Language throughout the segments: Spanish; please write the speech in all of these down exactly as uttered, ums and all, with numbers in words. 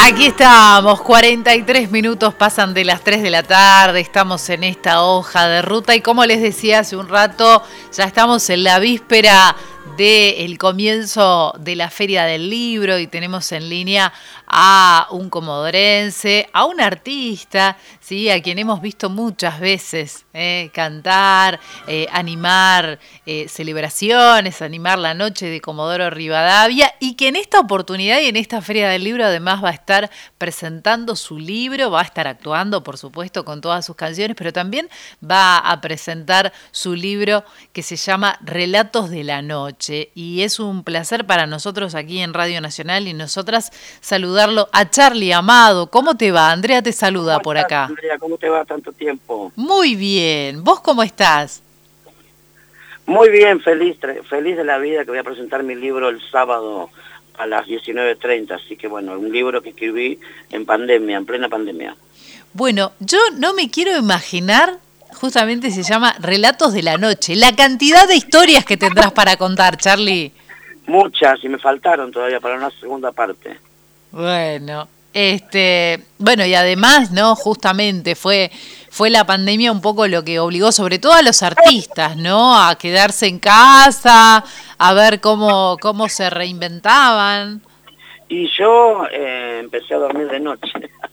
Aquí estamos, cuarenta y tres minutos pasan de las tres de la tarde, estamos en esta hoja de ruta y como les decía hace un rato, ya estamos en la víspera del comienzo de la Feria del Libro y tenemos en línea a un comodorense, a un artista, ¿sí? A quien hemos visto muchas veces eh, cantar, eh, animar eh, celebraciones, animar la noche de Comodoro Rivadavia y que en esta oportunidad y en esta Feria del Libro además va a estar presentando su libro, va a estar actuando por supuesto con todas sus canciones, pero también va a presentar su libro que se llama Relatos de la Noche y es un placer para nosotros aquí en Radio Nacional y nosotras saludarlo a Charly Amado. ¿Cómo te va? Andrea te saluda por acá. Andrea, ¿cómo te va tanto tiempo? Muy bien. ¿Vos cómo estás? Muy bien, feliz, feliz de la vida que voy a presentar mi libro el sábado a las diecinueve treinta, así que bueno, un libro que escribí en pandemia, en plena pandemia. Bueno, yo no me quiero imaginar, justamente se llama Relatos de la Noche, la cantidad de historias que tendrás para contar, Charly. Muchas, y me faltaron todavía para una segunda parte. Bueno, este, bueno, y además, ¿no? Justamente fue, fue la pandemia un poco lo que obligó sobre todo a los artistas, ¿no? A quedarse en casa, a ver cómo, cómo se reinventaban. Y yo eh, empecé a dormir de noche.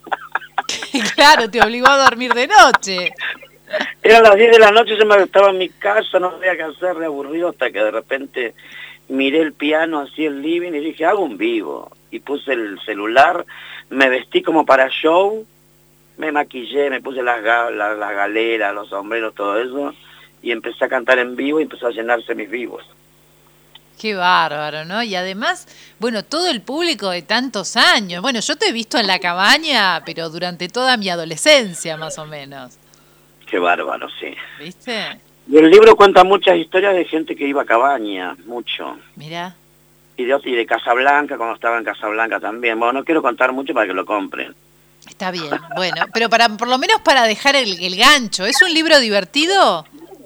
Claro, te obligó a dormir de noche. Eran las diez de la noche, yo me estaba en mi casa, no sabía qué hacer, me aburrido, hasta que de repente miré el piano así el living y dije, hago un vivo. Y puse el celular, me vestí como para show, me maquillé, me puse las, las, las galeras, los sombreros, todo eso, y empecé a cantar en vivo y empezó a llenarse mis vivos. Qué bárbaro, ¿no? Y además, bueno, todo el público de tantos años. Bueno, yo te he visto en la cabaña, pero durante toda mi adolescencia, más o menos. Qué bárbaro, sí. ¿Viste? Y el libro cuenta muchas historias de gente que iba a cabaña, mucho. Mirá. Y de, y de Casablanca, cuando estaba en Casablanca también. Bueno, no quiero contar mucho para que lo compren. Está bien, bueno, pero para por lo menos para dejar el, el gancho. ¿Es un libro divertido?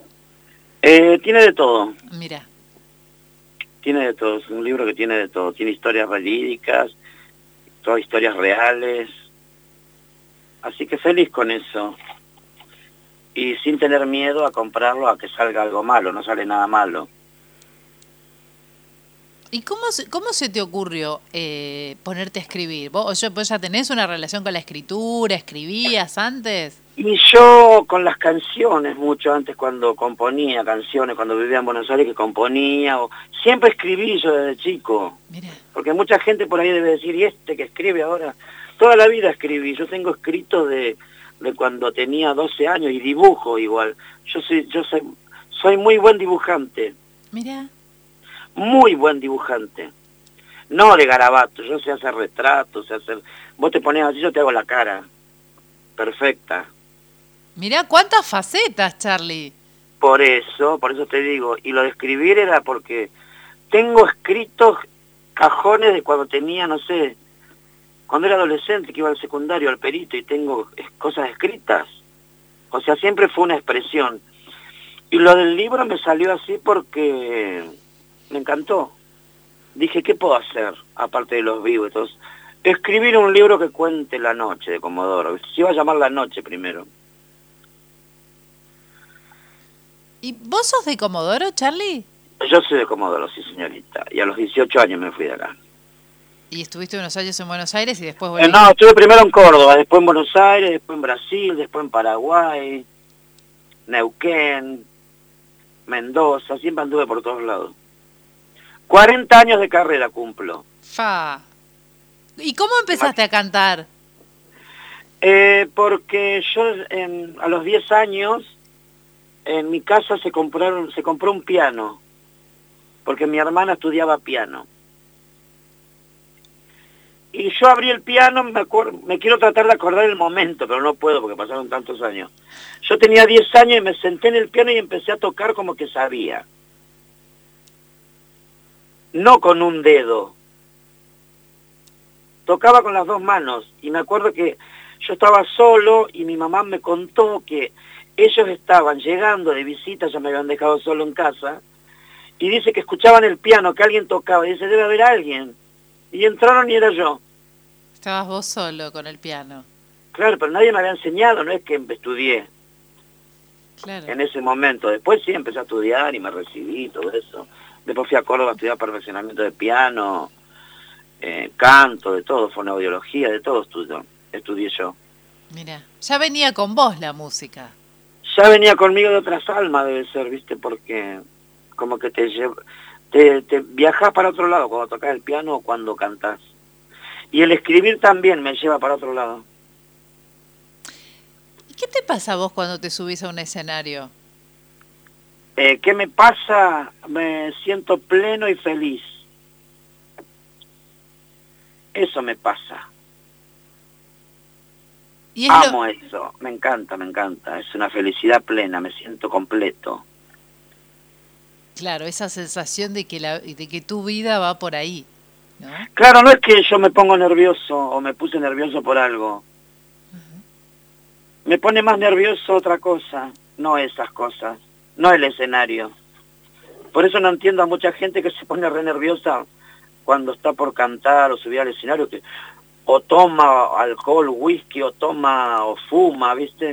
Eh, tiene de todo. Mira. Tiene de todo, es un libro que tiene de todo. Tiene historias verídicas, todas historias reales. Así que feliz con eso. Y sin tener miedo a comprarlo a que salga algo malo, no sale nada malo. ¿Y cómo se, cómo se te ocurrió eh, ponerte a escribir? ¿Vos, ¿Vos ya tenés una relación con la escritura? ¿Escribías antes? Y yo con las canciones, mucho antes cuando componía canciones, cuando vivía en Buenos Aires que componía, o siempre escribí yo desde chico. Mirá. Porque mucha gente por ahí debe decir, ¿y este que escribe ahora? Toda la vida escribí, yo tengo escrito de, de cuando tenía doce años y dibujo igual. Yo soy, yo soy, soy muy buen dibujante. Mirá. Muy buen dibujante. No de garabato, yo sé hacer retratos, sé hacer... Vos te pones así, yo te hago la cara. Perfecta. Mirá, cuántas facetas, Charly. Por eso, por eso te digo, y lo de escribir era porque tengo escritos cajones de cuando tenía, no sé, cuando era adolescente, que iba al secundario, al perito, y tengo cosas escritas. O sea, siempre fue una expresión. Y lo del libro me salió así porque me encantó. Dije, ¿qué puedo hacer, aparte de los vivos? Entonces, escribir un libro que cuente la noche de Comodoro. Se iba a llamar La Noche primero. ¿Y vos sos de Comodoro, Charly? Yo soy de Comodoro, sí, señorita. Y a los dieciocho años me fui de acá. ¿Y estuviste unos años en Buenos Aires y después Eh, volviste? no, estuve primero en Córdoba, después en Buenos Aires, después en Brasil, después en Paraguay, Neuquén, Mendoza, siempre anduve por todos lados. cuarenta años de carrera cumplo. Fa. ¿Y cómo empezaste a cantar? Eh, porque yo en, a los diez años en mi casa se compraron, se compró un piano, porque mi hermana estudiaba piano. Y yo abrí el piano, me, acuerdo, me quiero tratar de acordar el momento, pero no puedo porque pasaron tantos años. Yo tenía diez años y me senté en el piano y empecé a tocar como que sabía. No con un dedo. Tocaba con las dos manos. Y me acuerdo que yo estaba solo y mi mamá me contó que ellos estaban llegando de visita, ya me habían dejado solo en casa, y dice que escuchaban el piano, que alguien tocaba, y dice, debe haber alguien. Y entraron y era yo. Estabas vos solo con el piano. Claro, pero nadie me había enseñado, no es que estudié. Claro. En ese momento. Después sí empecé a estudiar y me recibí, todo eso. Después fui a Córdoba a estudiar perfeccionamiento de piano, eh, canto, de todo, fonoaudiología, de todo estudio, estudié yo. Mira, ya venía con vos la música. Ya venía conmigo de otras almas, debe ser, ¿viste? Porque como que te lleva, te, te viajás para otro lado cuando tocas el piano o cuando cantás. Y el escribir también me lleva para otro lado. ¿Y qué te pasa a vos cuando te subís a un escenario? Eh, ¿Qué me pasa? Me siento pleno y feliz. Eso me pasa. ¿Y es Amo lo... eso, me encanta, me encanta. Es una felicidad plena, me siento completo. Claro, esa sensación de que, la, de que tu vida va por ahí, ¿no? Claro, no es que yo me pongo nervioso o me puse nervioso por algo. Uh-huh. Me pone más nervioso otra cosa, no esas cosas, no el escenario. Por eso no entiendo a mucha gente que se pone re nerviosa cuando está por cantar o subir al escenario, que o toma alcohol, whisky, o toma o fuma, ¿viste?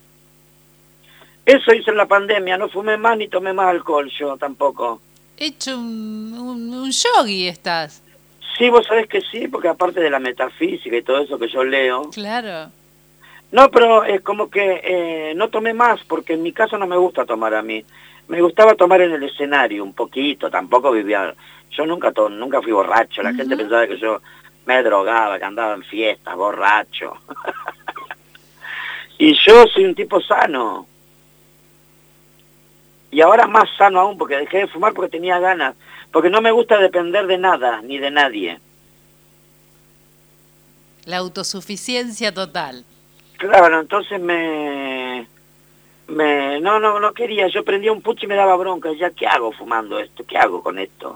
Eso hice en la pandemia, no fumé más ni tomé más alcohol yo tampoco. Hecho un, un, un yogi estás. Sí, vos sabés que sí, porque aparte de la metafísica y todo eso que yo leo... Claro. No, pero es como que eh, no tomé más, porque en mi caso no me gusta tomar a mí. Me gustaba tomar en el escenario un poquito, tampoco vivía... Yo nunca to nunca fui borracho, la uh-huh. gente pensaba que yo me drogaba, que andaba en fiestas, borracho. Y yo soy un tipo sano. Y ahora más sano aún, porque dejé de fumar porque tenía ganas. Porque no me gusta depender de nada, ni de nadie. La autosuficiencia total. Claro, entonces me... me no, no, no quería. Yo prendía un pucho y me daba bronca. Ya, ¿qué hago fumando esto? ¿Qué hago con esto?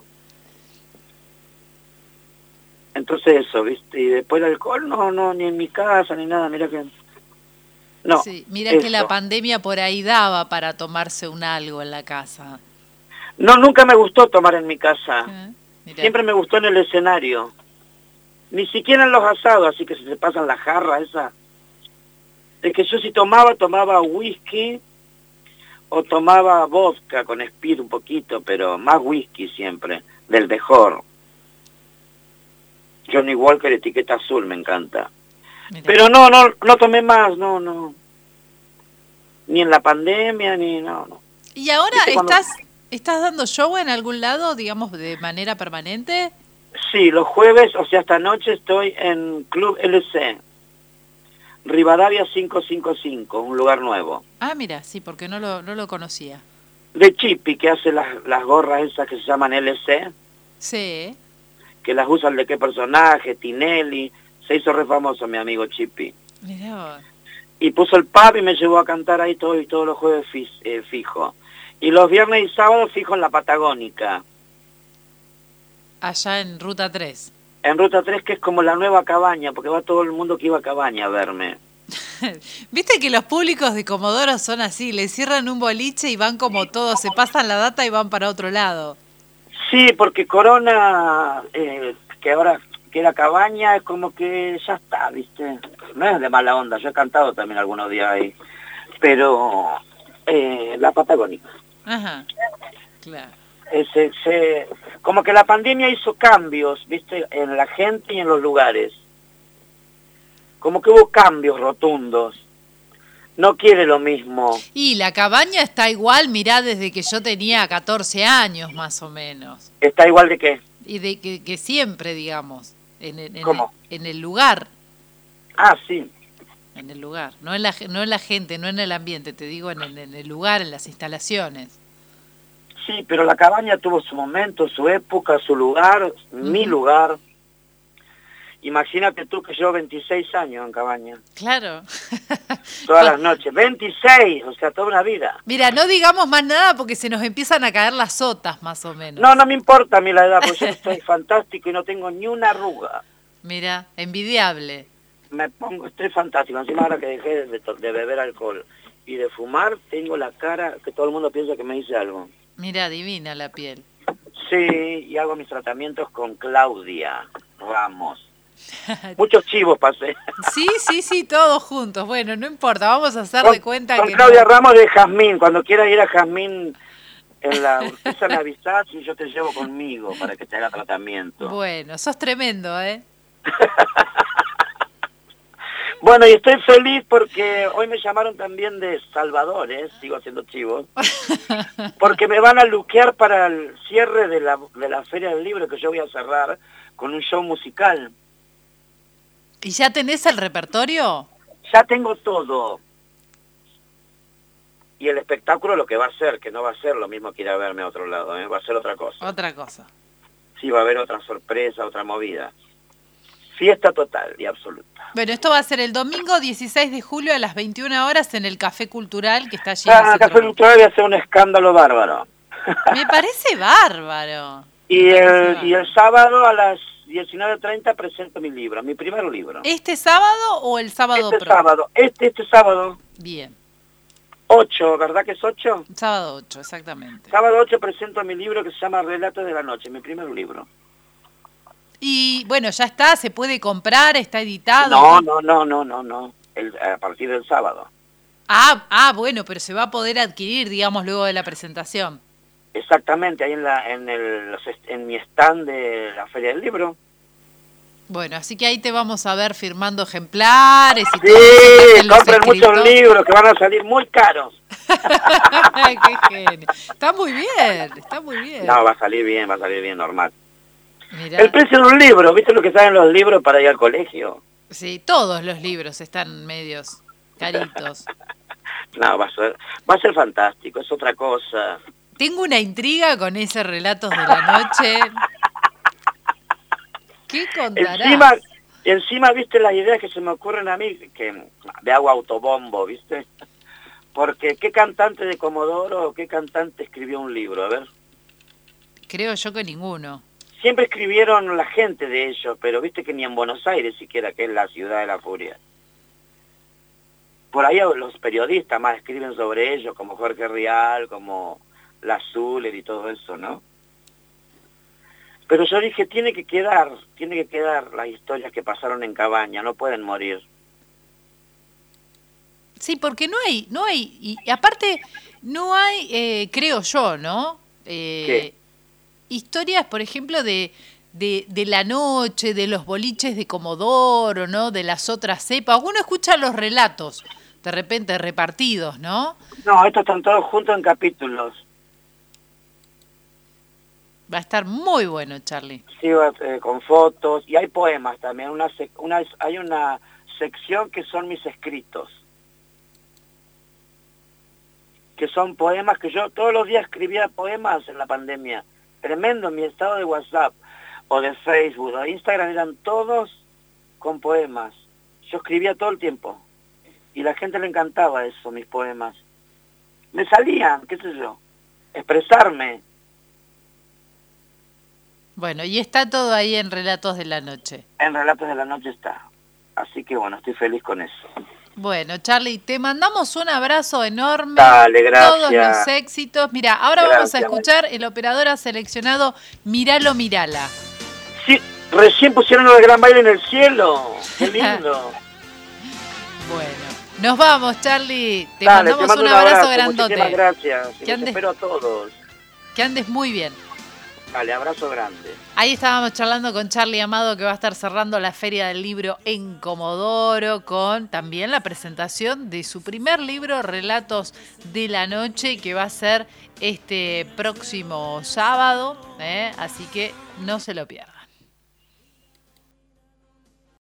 Entonces eso, ¿viste? Y después el alcohol, no, no, ni en mi casa, ni nada, mira que... No, sí, mira eso. Que la pandemia por ahí daba para tomarse un algo en la casa. No, nunca me gustó tomar en mi casa. ¿Eh? Siempre me gustó en el escenario. Ni siquiera en los asados, así que se te pasan la jarra esa. Es que yo si tomaba, tomaba whisky o tomaba vodka con speed un poquito, pero más whisky siempre, del mejor. Johnny Walker, etiqueta azul, me encanta. Mirá. Pero no, no, no tomé más, no, no. Ni en la pandemia, ni no, no. ¿Y ahora estás, estás dando show en algún lado, digamos, de manera permanente? Sí, los jueves, o sea, esta noche estoy en Club L C, Rivadavia quinientos cincuenta y cinco, un lugar nuevo. Ah, mira, sí, porque no lo, no lo conocía. De Chippy, que hace las, las gorras esas que se llaman L C. Sí. Que las usan de qué personaje, Tinelli, se hizo re famoso mi amigo Chippy. Mirá. Y puso el pub y me llevó a cantar ahí todo, y todos los jueves fi, eh, fijo. Y los viernes y sábados fijo en la Patagónica. Allá en Ruta tres. En Ruta tres, que es como la nueva Cabaña, porque va todo el mundo que iba a Cabaña a verme. Viste que los públicos de Comodoro son así, le cierran un boliche y van como todos, se pasan la data y van para otro lado. Sí, porque Corona, eh, que ahora queda Cabaña, es como que ya está, ¿viste? No es de mala onda, yo he cantado también algunos días ahí, pero eh, la Patagónica. Ajá, claro. Ese, se, como que la pandemia hizo cambios, ¿viste? En la gente y en los lugares. Como que hubo cambios rotundos. No quiere lo mismo. Y la Cabaña está igual, mirá, desde que yo tenía catorce años, más o menos. ¿Está igual de qué? Y de que, que siempre, digamos, en el, en, ¿Cómo? El, en el lugar. Ah, sí. En el lugar, no en la, no en la gente, no en el ambiente, te digo en el, en el lugar, en las instalaciones. Sí, pero la Cabaña tuvo su momento, su época, su lugar, uh-huh. mi lugar. Imagínate tú que llevo veintiséis años en Cabaña. Claro. Todas las noches. veintiséis, o sea, toda una vida. Mira, no digamos más nada porque se nos empiezan a caer las sotas, más o menos. No, no me importa a mí la edad, porque yo estoy fantástico y no tengo ni una arruga. Mira, envidiable. Me pongo, estoy fantástico. Encima ahora que dejé de, de beber alcohol y de fumar, tengo la cara que todo el mundo piensa que me hice algo. Mira, divina la piel. Sí, y hago mis tratamientos con Claudia Ramos. Muchos chivos pasé. Sí, sí, sí, todos juntos. Bueno, no importa, vamos a hacer con, de cuenta con que... Claudia no... Ramos de Jazmín. Cuando quieras ir a Jazmín en la Urquiza me avisás y yo te llevo conmigo para que te haga tratamiento. Bueno, sos tremendo, ¿eh? Bueno, y estoy feliz porque hoy me llamaron también de Salvador, ¿eh? Sigo haciendo chivos, porque me van a luquear para el cierre de la, de la Feria del Libro que yo voy a cerrar con un show musical. ¿Y ya tenés el repertorio? Ya tengo todo. Y el espectáculo lo que va a ser, que no va a ser lo mismo que ir a verme a otro lado, ¿eh? Va a ser otra cosa. Otra cosa. Sí, va a haber otra sorpresa, otra movida. Fiesta total y absoluta. Bueno, esto va a ser el domingo dieciséis de julio a las veintiuna horas en el Café Cultural que está allí. Ah, el Café Cultural voy a hacer un escándalo bárbaro. Me parece bárbaro. Y el, y el sábado a las diecinueve treinta presento mi libro, mi primer libro. ¿Este sábado o el sábado Este pro? sábado, este, este sábado. Bien. ocho, ¿verdad que es ocho? Sábado ocho, exactamente. Sábado ocho presento mi libro que se llama Relatos de la Noche, mi primer libro. Y bueno, ya está, se puede comprar, está editado. No, no, no, no, no, no. El, a partir del sábado. Ah, ah, bueno, pero se va a poder adquirir, digamos, luego de la presentación. Exactamente, ahí en, la, en, el, en mi stand de la Feria del Libro. Bueno, así que ahí te vamos a ver firmando ejemplares y sí, todo. Compren muchos libros que van a salir muy caros. Qué genio. Está muy bien, está muy bien. No, va a salir bien, va a salir bien, normal. Mirá. El precio de un libro, ¿viste lo que salen los libros para ir al colegio? Sí, todos los libros están medios caritos. No, va a ser, va a ser fantástico, es otra cosa. Tengo una intriga con ese Relatos de la Noche. ¿Qué contarás? Encima, encima, viste, las ideas que se me ocurren a mí, que de hago autobombo, ¿viste? Porque ¿qué cantante de Comodoro o qué cantante escribió un libro? A ver. Creo yo que ninguno. Siempre escribieron la gente de ellos, pero viste que ni en Buenos Aires siquiera, que es la ciudad de la furia. Por ahí los periodistas más escriben sobre ellos, como Jorge Rial, como La Zuller y todo eso, ¿no? Pero yo dije, tiene que quedar, tiene que quedar las historias que pasaron en Cabaña, no pueden morir. Sí, porque no hay, no hay, y aparte no hay, eh, creo yo, ¿no? Eh, ¿Qué? Historias, por ejemplo, de, de, de la noche, de los boliches de Comodoro, ¿no? De las otras cepas. Uno escucha los relatos, de repente repartidos, ¿no? No, estos están todos juntos en capítulos. Va a estar muy bueno, Charlie. Sí, eh, con fotos, y hay poemas también. Una, sec una Hay una sección que son mis escritos. Que son poemas que yo todos los días escribía poemas en la pandemia. Tremendo, mi estado de WhatsApp o de Facebook o de Instagram eran todos con poemas. Yo escribía todo el tiempo y la gente le encantaba eso, mis poemas. Me salían, qué sé yo, expresarme. Bueno, y está todo ahí en Relatos de la Noche. En Relatos de la Noche está. Así que bueno, estoy feliz con eso. Bueno, Charlie, te mandamos un abrazo enorme. Dale, gracias. Todos los éxitos. Mira, ahora Gracias, vamos a escuchar, el operador ha seleccionado Míralo, Mirala. Sí, recién pusieron el gran baile en el cielo. Qué lindo. Bueno, nos vamos, Charlie. Te Dale, mandamos te mando un un abrazo, abrazo, grandote. muchísimas gracias. Y Que los andes- espero a todos. Que andes muy bien. Dale, abrazo grande. Ahí estábamos charlando con Charlie Amado, que va a estar cerrando la Feria del Libro en Comodoro, con también la presentación de su primer libro, Relatos de la Noche, que va a ser este próximo sábado, ¿eh? Así que no se lo pierdan.